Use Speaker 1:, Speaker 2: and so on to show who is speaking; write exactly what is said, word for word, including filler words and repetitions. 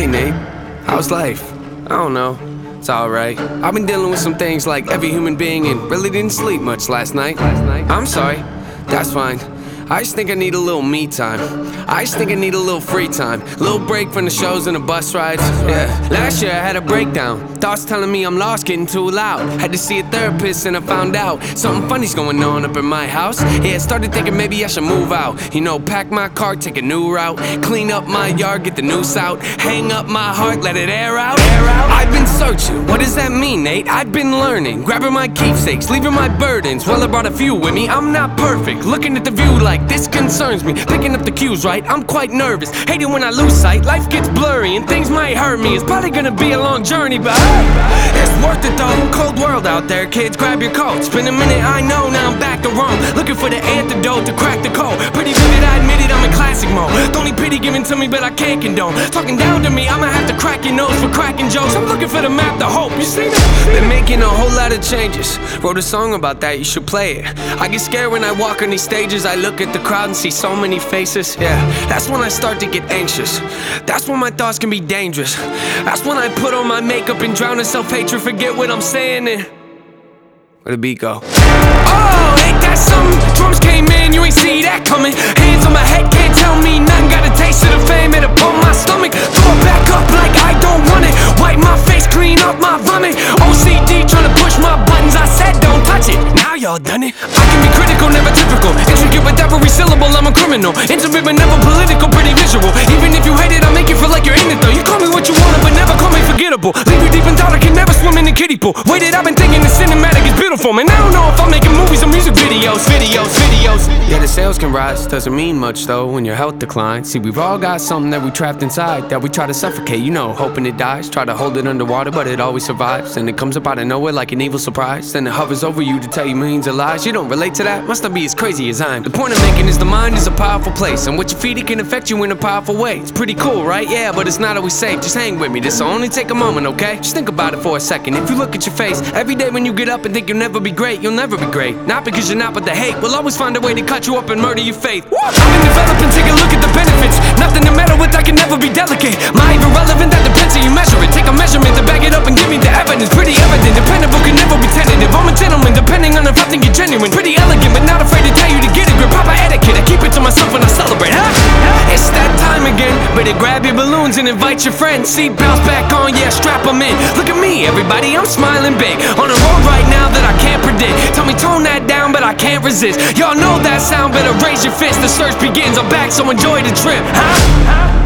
Speaker 1: Nate, how's life? I don't know, it's alright. I've been dealing with some things like every human being and really didn't sleep much last night. I'm sorry, that's fine. I just think I need a little me time. I just think I need a little free time. A little break from the shows and the bus rides. Yeah, last year I had a breakdown. Thoughts telling me I'm lost, getting too loud. Had to see a therapist and I found out something funny's going on up in my house. Yeah, started thinking maybe I should move out. You know, pack my car, take a new route. Clean up my yard, get the noose out. Hang up my heart, let it air out. Air out. I've been searching, what does that mean, Nate? I've been learning, grabbing my keepsakes, leaving my burdens. Well, I brought a few with me, I'm not perfect. Looking at the view like this concerns me. Picking up the cues right, I'm quite nervous. Hate it when I lose sight, life gets blurry and things might hurt me. It's probably gonna be a long journey, but hey, it's worth it though. Cold world out there, kids, grab your coat. It's been a minute, I know, now I'm back to Rome. Looking for the antidote to crack the code. Pretty vivid, I admit it, I'm in classic mode. Don't need pity given to me, but I can't condone. Talking down to me, I'ma have to crack your nose for cracking jokes. I'm looking for the map to hope, you see that? Been making a whole lot of changes. Wrote a song about that, you should play it. I get scared when I walk on these stages. I look at the crowd and see so many faces. Yeah, that's when I start to get anxious. That's when my thoughts can be dangerous. That's when I put on my makeup and drown in self-hatred. Forget what I'm saying and where'd the beat go? Oh, ain't that something? Drums came in, you ain't see that coming. Hands on my head, can't tell me nothing. Got a taste of the fame, it upon my stomach. Throw it back up like I don't want it. Wipe my face, clean up my vomit. O C D trying to push my buttons. I said don't touch it, now y'all done it. I can be critical, never typical. Intricate with every syllable, I'm a criminal. Intimate but never political, pretty visual. Even if you hate it, I'll make you feel like you're in it though. You call me what you want, but never call me forgettable. Leave you deep in thought, I can never swim in the kiddie pool. Waited, I've been thinking the cinematic is beautiful. Man, I don't know if I'm making movies or music videos, videos, videos. Yeah, the sales can rise, doesn't mean much though when your health declines. See, we've all got something that we trapped inside that we try to suffocate, you know, hoping it dies. Try to hold it underwater, but it always survives. And it comes up out of nowhere like an evil surprise. Then it hovers over you to tell you millions of lies. You don't relate to that? Must not be as crazy as I am. The point I'm making is the mind is a powerful place, and what you feed it can affect you in a powerful way. It's pretty cool, right? Yeah, but it's not always safe. Just hang with me, this'll only take a moment, okay? Just think about it for a second. If you look at your face every day when you get up and think you'll never be great, you'll never be great. Not because you're not, but the hate will always find a way to cut you up and murder your faith. I've been developing, take a look at the benefits. Nothing to meddle with, I can never be delicate. My even relevant, that depends how you measure it. Take a measurement to back it up and give me the evidence. Pretty evident, dependable, can never be tentative. I'm a gentleman, depending on if I think you're genuine. Pretty elegant, but not afraid to tell you to get a grip. Proper etiquette, I keep it to myself when I celebrate, huh? It's that time again, better grab your balloons and invite your friends. Seat belts back on, yeah, strap them in. Look at me, everybody, I'm smiling big. On a road right now that I can't predict. Tell me tone that down, but I can't resist. Y'all know that sound, better raise your fist. The search begins, I'm back, so enjoy the trip, huh?